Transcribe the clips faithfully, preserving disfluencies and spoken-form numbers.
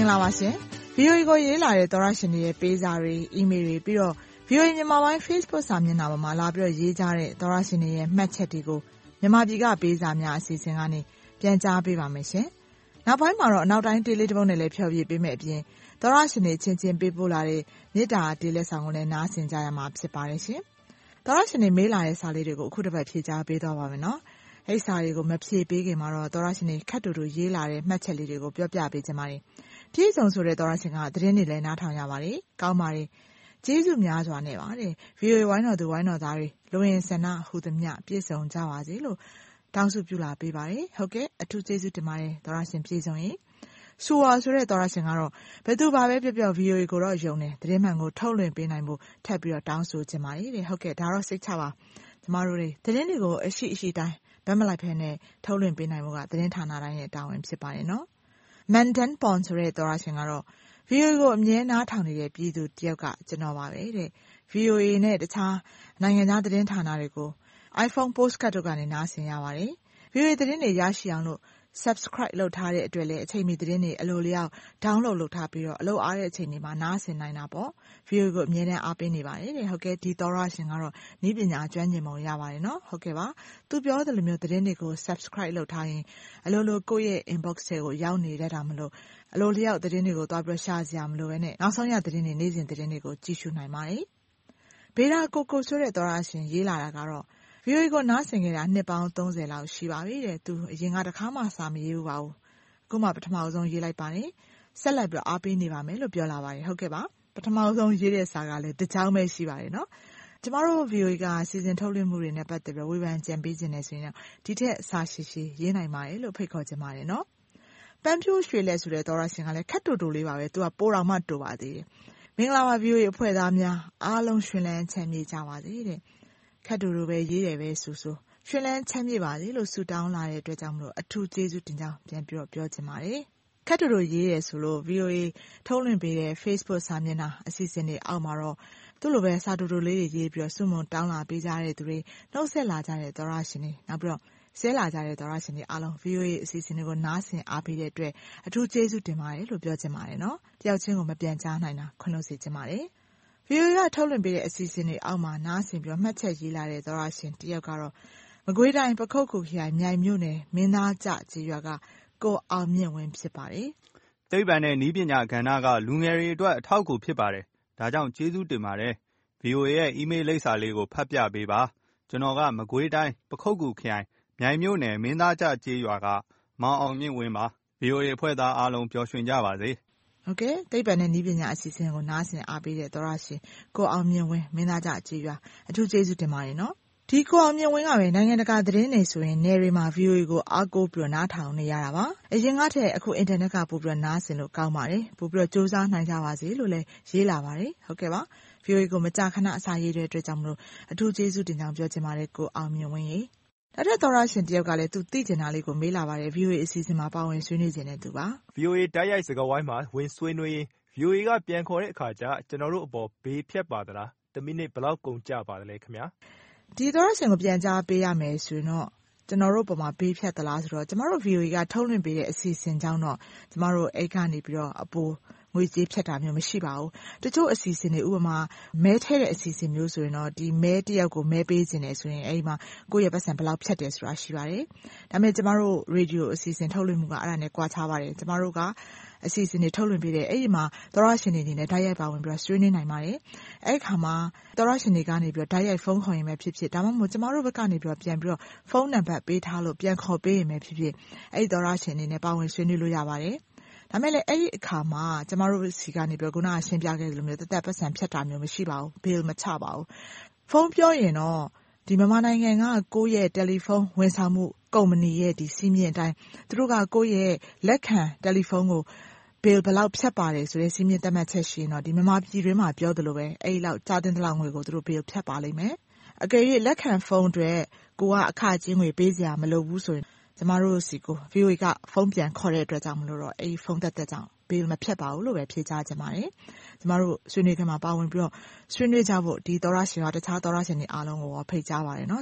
င်္ဂလာပါရှင် ဗီအိုအေ ကိုရေးလာတဲ့သောရရှင်တွေရဲ့ပေးစာတွေအီးမေးလ်တွေပြီးတော့ ဗီအိုအေ မြန်မာပိုင်း Facebook စာမျက်နှာပေါ်မှာလာပြီးတော့ရေးကြတဲ့သောရရှင်တွေရဲ့မှတ်ချက်တွေကိုမြန်မာပြည်ကပေးစာများအစီအစဉ်ကနေပြန်ကြားပေးပါမယ်ရှင်နောက်ပိုင်းမှာတော့အနောက်တိုင်းတေးလေးတစ်ပုဒ်နဲ့လည်းဖျော်ဖြေပေးမယ်အပြင်သောရရှင်တွေချင်းချင်းပေးပို့လာတဲ့မေတ္တာတေးလက်ဆောင်ကိုလည်းနားဆင်ကြရမှာဖြစ်ပါတယ်ရှင်သောရရှင်တွေမေးလာတဲ့စာလေးတွေကိုအခုတစ်ပတ်ဖြေကြားပေးသွားပါမယ်နော်အဲ့စာတွေကိုမဖြေပေးခင်မှာတော့သောရရှင်တွေခက်တူတူရေးလာတဲ့မှတ်ချက်လေးတွေကိုပြောပြပေးချင်ပါတယ်ပြည့်စုံဆိုတဲ့သောရရှင်ကသတင်းတွေလည်းနားထောင်ရပါတယ်ကောင်းပါတယ်ကျေးဇူးများစွာနဲ့ပါတဲ့ ဗီအိုအေ ဝိုင်းတော်သူဝိုင်းတော်သားတွေလူရင်ဆန္ဒဟူသမျှပြည့်စုံကြပါစေလို့တောင်းစုပြုလာပေးပါတယ်ဟုတ်ကဲ့အထူးကျေးဇူးတင်ပါတယ်သောရရှင်ပြည့်စုံရင်ဆူဝါဆိုတဲ့သောရရှင်ကတော့ဘယ်သူပါပဲပြောပြော ဗီအိုအေ ကိုတော့ယုံတယ်သတင်းမှန်ကိုထုတ်လွှင့်ပေးနိုင်ဖို့ထပ်ပြီးတော့တောင်းဆိုချင်ပါတယ်တဲ့ဟုတ်ကဲ့ဒါတော့စိတ်ချပါကျမတို့တွေသတင်းတွေကိုအရှိအရှိတိုင်းဘက်မလိုက်ဖဲနဲ့ထုတ်လွှင့်ပေးနိုင်ဖို့ကသတင်းဌာနတိုင်းရဲ့တာဝန်ဖြစ်ပါတယ်နော်မန်ဒန်ပွန်ဆိုတဲ့သောရရှင်ကတော့ ဗီအိုအေ ကိုအမြဲနားထောင်နေတဲ့ပြည်သူတယောက်ကကျွန်တော်ပါပဲတဲ့ ဗီအိုအေ နဲ့တခြားနိုင်ငံသားသတင်းဌာနတွေကို iPhone Postcard တို့ကနေနားဆင်ရပါတယ် ဗီအိုအေ သတင်းတွေရရှိအောင်လို့ Subscribe လုပ်ထားတဲ့အတွက်လည်းအချိန်မီသတင်းတွေအလိုလျောက် Download လုပ်ထားပြီးတော့အလုပ်အားတဲ့အချိန်တွေမှာနားဆင်နိုင်တာပေါ့ ဗီအိုအေ ကိုအမြဲတမ်းအားပေးနေပါတယ်တဲ့ဟုတ်ကဲ့ဒီသောရရှင်ကတော့နည်းပညာကျွမ်းကျင်ပုံရပါတယ်နော်ဟုတ်ကဲ့ပါသူပြောသလိုမျိုးသတင်းတွေကို Subscribe လုပ်ထားရင်အလိုလိုကိုယ့်ရဲ့ Inbox တွေကိုရောက်နေတတ်တာမလို့အလိုလျောက်သတင်းတွေကိုသွားပြီးရှာစရာမလိုပဲနဲ့နောက်ဆုံးရသတင်းတွေနေ့စဉ်သတင်းတွေကိုကြည့်ရှုနိုင်ပါတယ်ဘေဒါကိုကိုဆိုတဲ့သောရရှင်ရေးလာတာကတော့ ဗီအိုအေ ကိုနားဆင်ခဲ့တာနှစ်ပေါင်းသုံးဆယ်လောက်ရှိပါပြီတဲ့သူအရင်ကတခါမှစာမရေးဘူးပါဘူးအခုမှပထမဆုံးရေးလိုက်ပါတယ်ဆက်လက်ပြီးအားပေးနေပါမယ်လို့ပြောလာပါတယ်ဟုတ်ကဲ့ပါပထမဆုံးရေးတဲ့စာကလည်းတစ်ကြောင်းပဲရှိပါတယ်နော်ကျမတို့ ဗီအိုအေ ကစီစဉ်ထုတ်လွှင့်မှုတွေနဲ့ပတ်သက်ပြီးဝေဖန်ကြံပေးခြင်းနဲ့ဆိုရင်ဒီထက်စာရှိရှိရေးနိုင်ပါတယ်လို့ဖိတ်ခေါ်ချင်ပါတယ်နော်ပန်းဖြိုးရွှေလက်ဆိုတဲ့သောရရှင်ကလည်းခက်တူတူလေးပါပဲသူကပိုတော်မှတူပါသေးတယ်မင်္ဂလာပါ ဗီအိုအေ အဖွဲ့သားများအားလုံးရှင်လန်းချမ်းမြေ့ကြပါစေတဲ့ခက်တူတူပဲရေးတယ်ပဲဆူဆူရှင်လန်းချမ်းမြေ့ပါစေလို့ဆုတောင်းလာတဲ့အတွက်ကြောင့်မလို့အထူးကျေးဇူးတင်ကြောင်းပြန်ပြီးတော့ပြောချင်ပါတယ်ခက်တူတူရေးတယ်ဆိုလို့ ဗီအိုအေ ထုတ်လွှင့်ပေးတဲ့ Facebook စာမျက်နှာအစီအစဉ်တွေအောက်မှာတော့သူ့လိုပဲစာတူတူလေးတွေရေးပြီးတော့စုမုံတောင်းလာပေးကြတဲ့သူတွေနှုတ်ဆက်လာကြတဲ့သောရရှင်တွေနောက်ပြီးတော့ဆဲလာကြတဲ့သောရရှင်တွေအားလုံး ဗီအိုအေ အစီအစဉ်တွေကိုနားဆင်အားပေးတဲ့အတွက်အထူးကျေးဇူးတင်ပါတယ်လို့ပြောချင်ပါတယ်နော်တယောက်ချင်းကိုမပြန်ကြားနိုင်တာခွင့်လို့စေချင်ပါတယ်ဗီအိုအေ ကထုတ်လွှင့်ပေးတဲ့အစီအစဉ်တွေအောက်မှာနားဆင်ပြီးတော့မှတ်ချက်ရေးလာတဲ့သောရရှင်တယောက်ကတော့မကွေးတိုင်းပခုက္ကူခရိုင်မြိုင်မြို့နယ်မင်းသားကျကျေးရွာကကိုအောင်မြင့်ဝင်းဖြစ်ပါတယ်သိပ္ပံနဲ့နည်းပညာကဏ္ဍကလူငယ်တွေအတွက်အထောက်အကူဖြစ်ပါတယ်ဒါကြောင့်ကျေးဇူးတင်ပါတယ်ဗီအိုအေ ရဲ့အီးမေးလ်လိပ်စာလေးကိုဖတ်ပြပေးပါကျွန်တော်ကမကွေးတိုင်းပခုက္ကူခရိုင်မြိုင်မြို့နယ်မင်းသားကျကျေးရွာကမောင်အောင်မြင့်ဝင်းပါ ဗီအိုအေ အဖွဲ့သားအားလုံးပျော်ရွှင်ကြပါစေဟုတ်ကဲ့သိပ္ပံနဲ့နည်းပညာအစီအစဉ်ကိုနားဆင်အားပေးတဲ့သောရရှင်ကိုအောင်မြင့်ဝင်းမင်းသားကျကျေးရွာအထူးကျေးဇူးတင်ပါတယ်နော်ဒီကိုအောင်မြင့်ဝင်းကပဲနိုင်ငံတကာသတင်းတွေဆိုရင်နယ်တွေမှာ ဗီအိုအေ ကိုအားကိုးပြီးတော့နားထောင်နေရတာပါအရင်ကတည်းကအခုအင်တာနက်ကပို့ပြီးတော့နားဆင်လို့ကောင်းပါတယ်ပို့ပြီးတော့စူးစမ်းနိုင်ကြပါစေလို့လည်းရေးလာပါတယ်ဟုတ်ကဲ့ပါ ဗီအိုအေ ကိုမကြာခဏအစာရေးတဲ့အတွက်ကြောင့်မလို့အထူးကျေးဇူးတင်ကြောင်းပြောချင်ပါတယ်ကိုအောင်မြင့်ဝင်းရေနောက်ထပ်သောရရှင်တယောက်ကလည်းသူသိကျင်တာလေးကိုမေးလာပါတယ် ဗီအိုအေ အစီအစဉ်မှာပါဝင်ဆွေးနွေးခြင်းနဲ့သူပါဗီအိုအေ တိုက်ရိုက်စကားဝိုင်းမှာဝင်ဆွေးနွေးရင် ဗီအိုအေ ကပြန်ခေါ်တဲ့အခါကျကျွန်တော်တို့အပေါ်ဘေးဖြတ်ပါသလားတစ်မိနစ်ဘယ်လောက်ကုန်ကြပါသလဲခင်ဗျာဒီသောရရှင်ကိုပြန်ကြားပေးရမယ်ဆိုရင်တော့ကျွန်တော်တို့ပုံမှာဘေးဖြတ်သလားဆိုတော့ကျမတို့ ဗီအိုအေ ကထုတ်လွှင့်ပေးတဲ့အစီအစဉ်ကြောင့်တော့ကျမတို့အိတ်ကနေပြီးတော့အပိုငွေကြေးဖြတ်တာမျိုးမရှိပါဘူးတချို့အစီအစဉ်တွေဥပမာမဲထဲတဲ့အစီအစဉ်မျိုးဆိုရင်တော့ဒီမဲတယောက်ကိုမဲပေးခြင်းတယ်ဆိုရင်အဲဒီမှာကိုယ့်ရဲ့ပတ်စံဘယ်လောက်ဖြတ်တယ်ဆိုတာရှိပါတယ်ဒါပေမဲ့ကျမတို့ရေဒီယိုအစီအစဉ်ထုတ်လွှင့်မှုကအဲ့ဒါနဲ့ကွာခြားပါတယ်ကျမတို့ကအစီအစဉ်တွေထုတ်လွှင့်ပေးတယ်အဲ့ဒီမှာသောရရှင်တွေအနေနဲ့ဓာတ်ရိုက်ပါဝင်ပြီးတော့ဆွေးနွေးနိုင်ပါတယ်အဲ့ခါမှာသောရရှင်တွေကနေပြီးတော့ဓာတ်ရိုက်ဖုန်းခေါ်ရင်ပဲဖြစ်ဖြစ်ဒါမှမဟုတ်ကျမတို့ဘက်ကနေပြီးတော့ပြန်ပြီးတော့ဖုန်းနံပါတ်ပေးထားလို့ပြန်ခေါ်ပေးရင်ပဲဖြစ်ဖြစ်အဲ့ဒီသောရရှင်အနေနဲ့ပါဝင်ဆွေးနွေးလို့ရပါတယ်ဒါမဲ့လည်းအဲ့ဒီအခါမှာကျမတို့စီကနေပြီးတော့ခုနကရှင်းပြခဲ့သလိုမျိုးတက်တက်ပတ်စံဖြတ်တာမျိုးမရှိပါဘူးဘယ်မချပါဘူးဖုန်းပြောရင်တော့ဒီမြန်မာနိုင်ငံကကိုယ့်ရဲ့တယ်လီဖုန်းဝန်ဆောင်မှုကုမ္ပဏီရဲ့ဒီစီးမြင့်အတိုင်းသူတို့ကကိုယ့်ရဲ့လက်ခံတယ်လီဖုန်းကိုဘယ်ဘယ်လောက်ဖြတ်ပါတယ်ဆိုတဲ့စီးမြင့်သတ်မှတ်ချက်ရှိရင်တော့ဒီမြန်မာပြည်တွင်းမှာပြောသလိုပဲအဲ့လောက်ကြာတင်တလောက်ငွေကိုသူတို့ဘယ်ဖြတ်ပါလိမ့်မယ်အကယ်၍လက်ခံဖုန်းအတွက်ကိုကအခကြီးငွေပေးစရာမလိုဘူးဆိုရင်ကျမတို့စီကို ဗီအိုအေ ကဖုန်းပြန်ခေါ်တဲ့အတွက်ကြောင့်မလို့တော့အဲ့ဒီဖုန်းသက်သက်ကြောင့်ဘေးမဖြတ်ပါဘူးလို့ပဲဖြေကြားချင်ပါတယ်ကျမတို့ဆွေးနွေးခန်းမှာပါဝင်ပြီးတော့ဆွေးနွေးကြဖို့ဒီသောရရှင်ကတခြားသောရရှင်တွေအားလုံးကိုဖိတ်ကြားပါတယ်နော်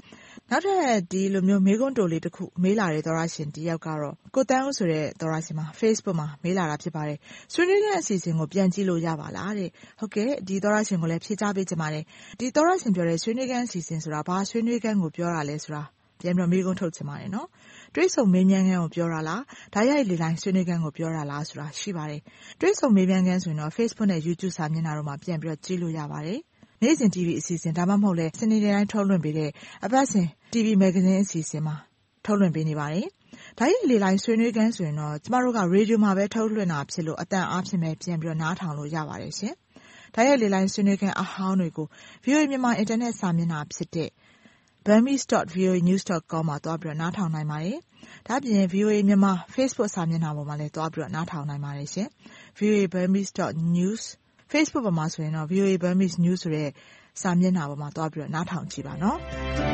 နောက်ထပ်ဒီလိုမျိုးမေးခွန်းတိုလေးတစ်ခုမေးလာတဲ့သောရရှင်တယောက်ကတော့ကိုတန်းဦးဆိုတဲ့သောရရှင်မှာ Facebook မှာမေးလာတာဖြစ်ပါတယ်ဆွေးနွေးတဲ့အစီအစဉ်ကိုပြန်ကြည့်လို့ရပါလားတဲ့ဟုတ်ကဲ့ဒီသောရရှင်ကိုလည်းဖြေချပေးချင်ပါတယ်ဒီသောရရှင်ပြောတဲ့ဆွေးနွေးခန်းအစီအစဉ်ဆိုတာဘာဆွေးနွေးခန်းကိုပြောတာလဲဆိုတာပြန်ပြီးမေးခွန်းထုတ်ချင်ပါတယ်နော်တွေးဆုံမေးမြန်းခန်းကိုပြောတာလားဓာတ်ရိုက်လေလိုင်းဆွေးနွေးခန်းကိုပြောတာလားဆိုတာရှိပါတယ်တွေးဆုံမေးမြန်းခန်းဆိုရင်တော့ Facebook နဲ့ YouTube စာမျက်နှာတို့မှာပြန်ပြီးကြည့်လို့ရပါတယ်နေ့စဉ် တီဗီ အစီအစဉ်ဒါမှမဟုတ်လဲစနေနေ့တိုင်းထုတ်လွှင့်ပေးတဲ့အပတ်စဉ် တီဗီ မဂ္ဂဇင်းအစီအစဉ်မှာထုတ်လွှင့်ပေးနေပါတယ်။ဒါရဲ့လေလိုင်းဆွေးနွေးခန်းဆိုရင်တော့ကျမတို့ကရေဒီယိုမှာပဲထုတ်လွှင့်တာဖြစ်လို့အတန်အားဖြင့်ပဲပြန်ပြီးနားထောင်လို့ရပါတယ်ရှင်။ဒါရဲ့လေလိုင်းဆွေးနွေးခန်းအဟောင်းတွေကို ဗွီအိုအေ မြန်မာအင်တာနက်စာမျက်နှာဖြစ်တဲ့ burmese dot v o a news dot com မှာသွားပြီးနားထောင်နိုင်ပါတယ်။ဒါ့အပြင် ဗွီအိုအေ မြန်မာ Facebook စာမျက်နှာပေါ်မှာလည်းသွားပြီးနားထောင်နိုင်ပါတယ်ရှင်။ ဗွီအိုအေ burmese dot news Facebook ပေါ်မှာဆိုရင်တော့ ဗွီအိုအေ burmese news ဆိုတဲ့စာမျက်နှာပေါ်မှာသွားပြီးနားထောင်ကြည့်ပါနော်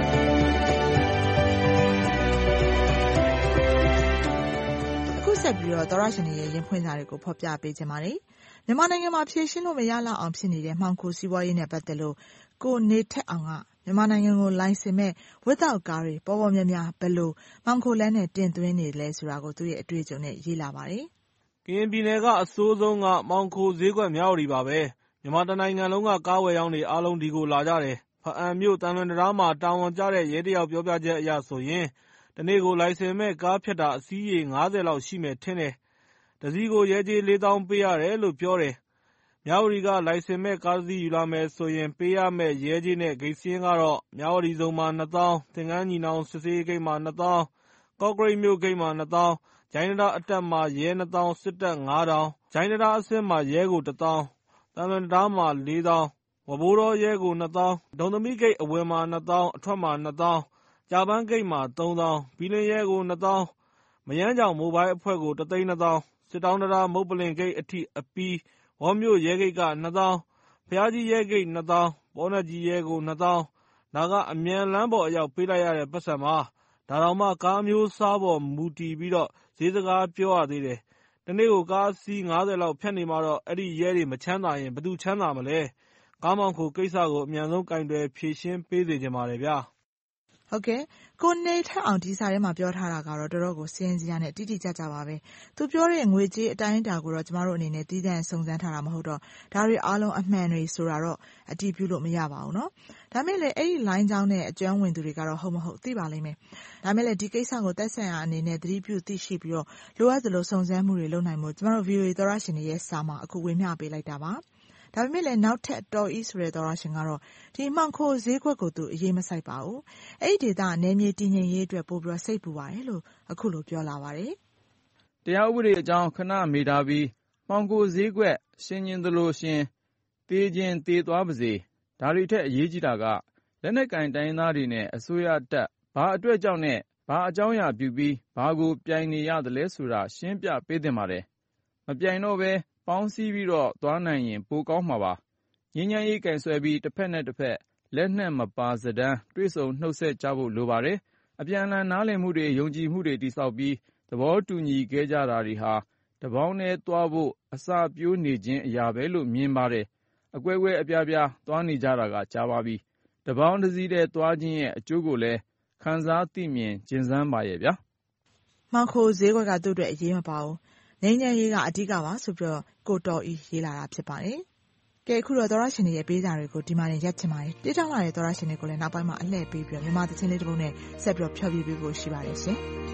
အခုဆက်ပြီးတော့သောရရှင်ရဲ့ရင်ဖွင့်စာတွေကိုဖော်ပြပေးခြင်းပါတယ်မြန်မာနိုင်ငံမှာဖြည့်ရှင်းလို့မရလောက်အောင်ဖြစ်နေတဲ့မှောင်ခိုစီးပွားရေးနဲ့ပတ်သက်လို့ကိုနေထက်အောင်ကမြန်မာနိုင်ငံကိုလိုင်စင်မဲ့ဝတ်တောက်ကားတွေပေါ်ပေါ်များများဘယ်လိုမှောင်ခိုလမ်းနဲ့တင်သွင်းနေလဲဆိုတာကိုသူရဲ့အတွေ့အကြုံနဲ့ရေးလာပါတယ်ကရင်ပြည်နယ်ကအစိုးဆုံးကမောင်ခိုဈေးကွက်မြောက်ရီပါပဲမြန်မာတနိုင်ငံလုံးကကားဝယ်ရောင်းတွေအားလုံးဒီကိုလာကြတယ်ဖအံမြို့တန်လွင်တရားမှာတာဝန်ကျတဲ့ရဲတယောက်ပြောပြချက်အရဆိုရင်တနေ့ကိုလိုင်စင်မဲ့ကားဖြတ်တာအစီးရေငါးဆယ်လောက်ရှိမယ်ထင်တယ်တစည်းကိုရဲကြီးလေးသောင်းပေးရတယ်လို့ပြောတယ်မြဝတီကလိုင်စင်မဲ့ကားတစ်စီးယူလာမယ်ဆိုရင်ပေးရမယ့်ရဲကြီးနဲ့ဂိတ်စင်းကတော့မြဝတီစုံမှာနှစ်သောင်းသင်္ကန်းညီနောင်စစ်စေးဂိတ်မှာနှစ်သောင်းကော့ကရိတ်မြို့ဂိတ်မှာနှစ်သောင်းဂျိုင်းတရာအတက်မှာရဲနှစ်သောင်းစစ်တပ်ငါးထောင်ဂျိုင်းတရာအဆင့်မှာရဲကိုတစ်သောင်းတန်လွင်တရားမှာလေးသောင်းဝဘိုးတော်ရဲကိုနှစ်သောင်းဒုံသမီးဂိတ်အဝင်မှာနှစ်သောင်းအထွက်မှာနှစ်သောင်းကြာပန်းဂိတ်မှာသုံးသောင်းဘီလင်းရဲကိုနှစ်သောင်းမယန်းကြောင်မိုဘိုင်းအဖွဲ့ကိုတစ်သိန်းနှစ်သောင်းစစ်တောင်းတရာမုတ်ပလင်ဂိတ်အထိအပီးဝေါမြို့ရဲဂိတ်ကနှစ်သောင်းဖျားကြီးရဲဂိတ်နှစ်သောင်းပေါ်နက်ကြီးရဲကိုနှစ်သောင်းဒါကအမြန်လမ်းပေါ်အရောက်ပေးလိုက်ရတဲ့ပတ်စံမှာဒါတော့မှကားမျိုးစားပေါ်မူတည်ပြီးတော့ဈေးစကားပြောရသေးတယ်တနေ့ကိုကားစီးငါးဆယ်လောက်ဖြတ်နေမှတော့အဲ့ဒီရဲတွေမချမ်းသာရင်ဘယ်သူချမ်းသာမလဲကားမောင်ခိုကိစ္စကိုအမြန်ဆုံးကင်တွယ်ဖြေရှင်းပေးစေချင်ပါတယ်ဗျာဟုတ်ကဲ့ကိုနေထက်အောင်ဒီစာထဲမှာပြောထားတာကတော့တော်တော်ကိုစင်စရာနဲ့တိတိကျကျပါပဲသူပြောတဲ့ငွေကြေးအတိုင်းအတာကိုတော့ကျမတို့အနေနဲ့တည်တံ့စုံစမ်းထားတာမဟုတ်တော့ဒါတွေအားလုံးအမှန်တွေဆိုတာတော့အတည်ပြုလို့မရပါဘူးเนาะဒါမဲ့လည်းအဲ့ဒီ line ကြောင်းနဲ့အကျွမ်းဝင်သူတွေကတော့ဟုတ်မဟုတ်သိပါလိမ့်မယ်ဒါမဲ့လည်းဒီကိစ္စကိုသက်ဆိုင်ရာအနေနဲ့သတိပြုသိရှိပြီးတော့လိုအပ်သလိုစုံစမ်းမှုတွေလုပ်နိုင်မှုကျမတို့ ဗွီအိုအေ သောရရှင်တွေရဲ့စာမှာအခုဝင်မျှပေးလိုက်တာပါဒါပေမဲ့လည်းနောက်ထပ်တော်ဤဆိုတဲ့သောရရှင်ကတော့ဒီမှောင်ခိုဈေးကွက်ကိုသူအရေးမဆိုင်ပါဘူးအဲ့ဒီဒေသနယ်မြေတည်ငြိမ်ရေးအတွက်ပို့ပြီးစိတ်ပူပါတယ်လို့အခုလိုပြောလာပါတယ်တရားဥပဒေအကြောင်းခဏမေးထားပြီးမှောင်ခိုဈေးကွက်ရှင်ကျင်သလိုရှင်တေးခြင်းတေးသွားပါစေဒါတွေထက်အရေးကြီးတာကလက်နက်ကင်တိုင်းသားတွေနဲ့အစိုးရတပ်ဘာအတွက်ကြောင့်နဲ့ဘာအကြောင်းအရာပြုပြီးဘာကိုပြိုင်နေရသလဲဆိုတာရှင်းပြပေးသင့်ပါတယ်မပြိုင်တော့ပဲပေါင်းစည်းပြီးတော့သွားနိုင်ရင်ပိုကောင်းမှာပါငြိမ်းချမ်းရေးကင်ဆွဲပြီးတစ်ဖက်နဲ့တစ်ဖက်လက်နက်မပါစဒန်းတွေ့ဆုံနှုတ်ဆက်ကြဖို့လိုပါတယ်အပြန်အလှန်နားလည်မှုတွေယုံကြည်မှုတွေတည်ဆောက်ပြီးသဘောတူညီခဲ့ကြတာတွေဟာတပေါင်းနဲ့သွားဖို့အစာပြိုးနေခြင်းအရာပဲလို့မြင်ပါတယ်အကွဲကွဲအပြားပြားသွားနေကြတာကကြာပါပြီတပေါင်းတစ်စီးတည်းသွားခြင်းရဲ့အကျိုးကိုလည်းခံစားသိမြင်ကျင်စမ်းပါရဲ့ဗျာမှောင်ခိုဈေးကွက်ကသူ့အတွက်အရေးမပါဘူးငိမ့်ညံရေးကအဓိကပါဆိုပြီးတော့ကိုတော်ဤရေးလာတာဖြစ်ပါတယ်ကဲအခုတော့သောရရှင်တွေရဲ့ပေးစာတွေကိုဒီမှာနေရက်ချင်ပါတယ်တိတောင်းလာတဲ့သောရရှင်တွေကိုလည်းနောက်ပိုင်းမှာအလှည့်ပေးပြီးတော့မြန်မာသချင်းလေးတစ်ပုဒ်နဲ့ဆက်ပြီးတော့ဖျော်ဖြေပေးဖို့ရှိပါတယ်ရှင်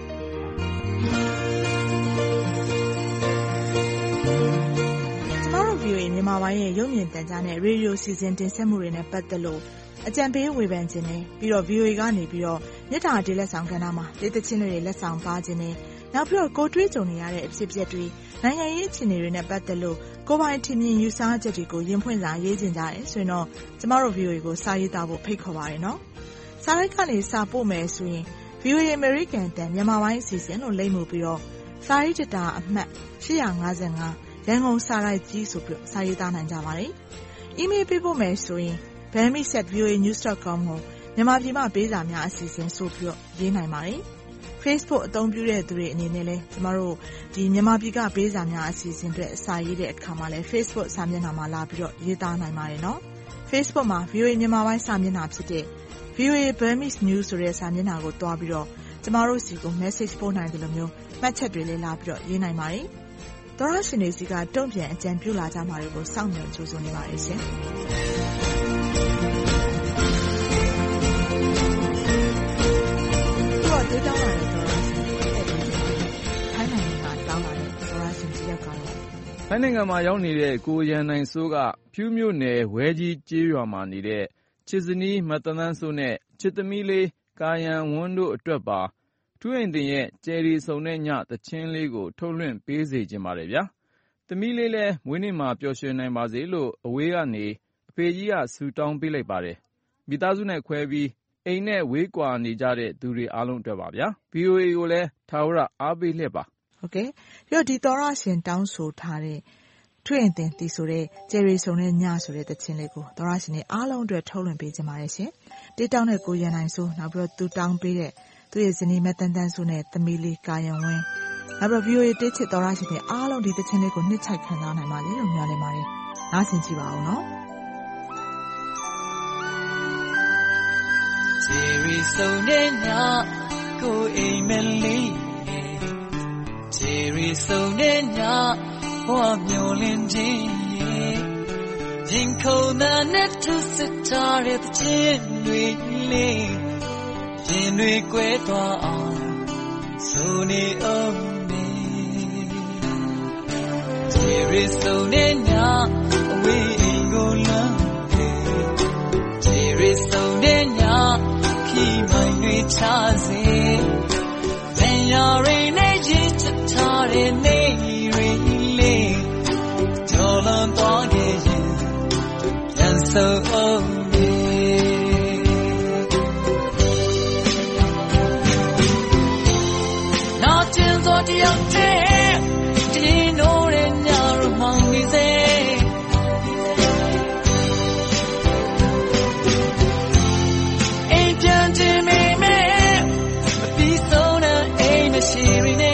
ကျမတို့ ဗွီအိုအေ မြန်မာပိုင်းရဲ့ရုပ်မြင်သံကြားနဲ့ရေဒီယိုစီစဉ်တင်ဆက်မှုတွေနဲ့ပတ်သက်လို့အကြံပေးဝေဖန်ခြင်းနဲ့ပြီးတော့ ဗွီအိုအေ ကနေပြီးတော့မြစ်တာတေးလက်ဆောင်ကဏ္ဍမှာတေးသချင်းတွေလက်ဆောင်ပါခြင်းနဲ့နောက်ပြီးတော့ကိုတွေးကြုံနေရတဲ့အဖြစ်အပျက်တွေနိုင်ငံရေးအခြေအနေတွေနဲ့ပတ်သက်လို့ကိုပိုင်ထင်မြင်ယူဆချက်တွေကိုရင်ဖွင့်စာရေးခြင်းကြတယ်ဆိုရင်တော့ကျမတို့ ဗွီအိုအေ ကိုစာရေးသားဖို့ဖိတ်ခေါ်ပါရနော်စာရိုက်ကနေစာပို့မယ်ဆိုရင် ဗွီအိုအေ American တန်မြန်မာပိုင်းအစီအစဉ်လို့လိမ့်မှုပြီးတော့စာရေးတာအမှတ်ရှစ်၅၅ရန်ကုန်စာရိုက်ကြီးဆိုပြီးစာရေးသားနိုင်ကြပါတယ်။ email ပေးပို့မယ်ဆိုရင် burmese at v o a news dot com ကိုမြန်မာပြည်မှာပေးစာများအစီအစဉ်ဆိုပြီးတော့ရေးနိုင်ပါတယ်။ Facebook အသုံးပြုတဲ့သူတွေအနေနဲ့လည်းကျမတို့ဒီမြန်မာပြည်ကပေးစာများအစီအစဉ်တွေစာရေးတဲ့အခါမှာလည်း Facebook စာမျက်နှာမှာလာပြီးတော့ရေးသားနိုင်ပါတယ်နော်။ Facebook မှာ ဗွီအိုအေ မြန်မာပိုင်းစာမျက်နှာဖြစ်တဲ့ဗွီအိုအေ Burmese News ဆိုတဲ့စာမျက်နှာကိုတွားပြီးတော့ကျမတို့စီကို message ပို့နိုင်တယ်လို့မျိုးမှတ်ချက်တွေလေးလာပြီးတော့ရေးနိုင်ပါတယ်။သောရရှင်တွေစီကတုံ့ပြန်အကြံပြုလာကြမှာတွေကိုစောင့်မျှော်ကြိုးစားနေပါတယ်ရှင်။ဒီတော့ဒေတာလာတဲ့သောရရှင်တွေထိုင်းနိုင်ငံကတောင်းလာတဲ့သောရရှင်ကြီးရောက်ကတော့ထိုင်းနိုင်ငံမှာရောက်နေတဲ့ကိုရန်နိုင်စိုးကဖြူးမြို့နယ်ဝဲကြီးကျေးရွာမှာနေတဲ့ချစ်စနီးမတန်းတန်းစိုးနဲ့ချစ်သမီးလေးကာယံဝန်းတို့အတွက်ပါထူးအိမ်တင်ရဲ့ကျယ်ရီစုံတဲ့ညသချင်းလေးကိုထုတ်လွှင့်ပေးစေချင်ပါတယ်ဗျာ။သမီးလေးလည်းမွေးနေ့မှာပျော်ရွှင်နိုင်ပါစေလို့အဝေးကနေအဖေကြီးကဆုတောင်းပေးလိုက်ပါတယ်။မိသားစုနဲ့ခွဲပြီးအိမ်နဲ့ဝေးကွာနေကြတဲ့သူတွေအားလုံးအတွက်ပါဗျာ။ ဗီအိုအေ ကိုလည်းထာဝရအားပေးလျက်ပါ။ဟုတ်ကဲ့။ပြီးတော့ဒီသောရရှင်တောင်းဆိုထားတဲ့ထွေးရင်တင်တီဆိုတဲ့ကျယ်ရီစုံတဲ့ညဆိုတဲ့သချင်းလေးကိုသောရရှင်တွေအားလုံးအတွက်ထုတ်လွှင့်ပေးကြပါတယ်ရှင်။တေးတောင်းတဲ့ကိုရန်နိုင်ဆိုနောက်ပြီးတော့သူတောင်းပေးတဲ့သူ့ရဲ့ဇနီးမတန်းတန်းဆိုနဲ့သမီးလေးကာယံဝင်းနောက်ပြီးတော့ ဗီအိုအေ တေးချစ်သောရရှင်တွေအားလုံးဒီသချင်းလေးကိုနှစ်ချိုက်ခံစားနိုင်ပါလေလို့မျှော်လင့်ပါတယ်။နားဆင်ကြည့်ပါဦးနော်။ကျယ်ရီစုံတဲ့ညကိုအိမ်မလေးကျယ်ရီစုံတဲ့ညဘဝမျောလင်းခြင်းရင်ခုန်တဲ့နဲ့သူစစ်ထားတဲ့ချင်းတွေလေးရင်တွေကွဲသွားအောင်ဆိုနေအောင်မေကျယ်ရီစုံတဲ့ညအဝေးအိမ်ကိုလမ်းကျယ်ရီစုံတဲ့ညခီးမိုင်တွေချစေလင်ရရိနဲ့ရစ်ထားတဲ့နေရီလေးကျော်လွန်သွားခဲ့ရင်ပြန်ဆုံအောင်မေနောက်ကျင်းသောတယောက်တည်းဒီနိုးတဲ့ညရမောင်နေစေအိမ်ပြန်ခြင်းမေမေမပြီးဆုံးတဲ့အိမ်မရှိရနေ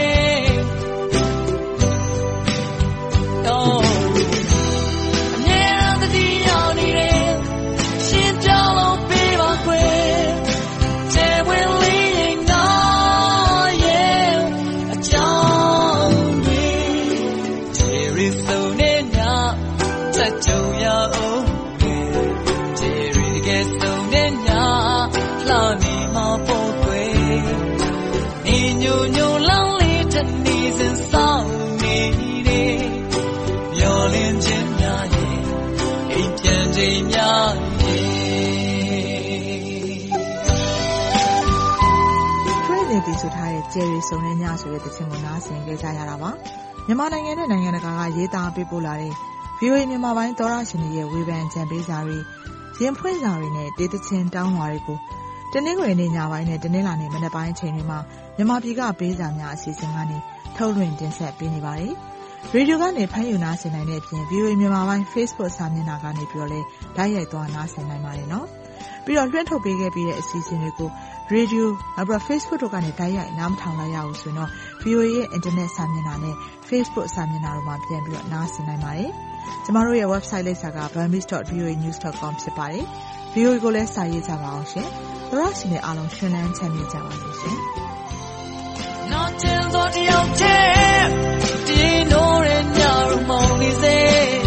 ကျယ်ရီစုံတဲ့ညဆိုတဲ့သချင်းကိုနားဆင်ကြကြရတာပါမြန်မာနိုင်ငံနဲ့နိုင်ငံတကာကရေးသားပေးပို့လာတဲ့ ဗီအိုအေ မြန်မာပိုင်းသောရရှင်တွေရဲ့ဝေဖန်ကြံပေးစာတွေရင်ဖွင့်စာတွေနဲ့တေးသချင်းတောင်းလွှာတွေကိုတနင်္ဂနွေနေ့ညပိုင်းနဲ့တနင်္လာနေ့မနက်ပိုင်းအချိန်တွေမှာမြန်မာပြည်ကပေးစာများအစီအစဉ်ကနေထုတ်လွှင့်တင်ဆက်ပေးနေပါတယ်ရေဒီယိုကနေဖမ်းယူနားဆင်နိုင်တဲ့အပြင် ဗီအိုအေ မြန်မာပိုင်း Facebook စာမျက်နှာကနေပြီးတော့လည်းဓာတ်ရိုက်သွားနားဆင်နိုင်ပါတယ်နော်ပြီးတော့လွှင့်ထုတ်ပေးခဲ့ပြီးတဲ့အစီအစဉ်တွေကိုရေဒီယိုနောက်ပြီး Facebook တို့ကနေဓာတ်ရိုက်နားမထောင်လိုက်ရအောင်ဆိုတော့ ဗီအိုအေ ရဲ့ Internet စာမျက်နှာနဲ့ Facebook စာမျက်နှာတို့မှာပြန်ပြီးတော့နားဆင်နိုင်ပါတယ်ကျမတို့ရဲ့ website လိပ်စာက burmese dot v o a news dot com ဖြစ်ပါတယ် ဗီအိုအေ ကိုလည်းစာရေးကြပါအောင်ရှင်သောရရှင်တွေအားလုံးရှင်လန်းချမ်းမြေ့ကြပါစေရှင်နောက်ကျင်းသောတယောက်တည်းဒီနိုးရဲ့ညရမောင်နေစေ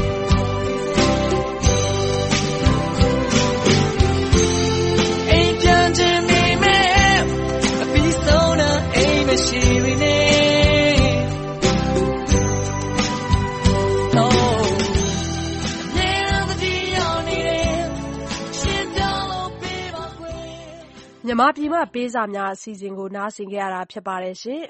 အိမ်ပြန်ခြင်းမိမဲအပြီးဆုံးတဲ့အိမ်မရှိရနေမြန်မာပြည်မှာပေးစာများအစီအစဉ်ကိုနားဆင်ကြရတာဖြစ်ပါတယ်ရှင်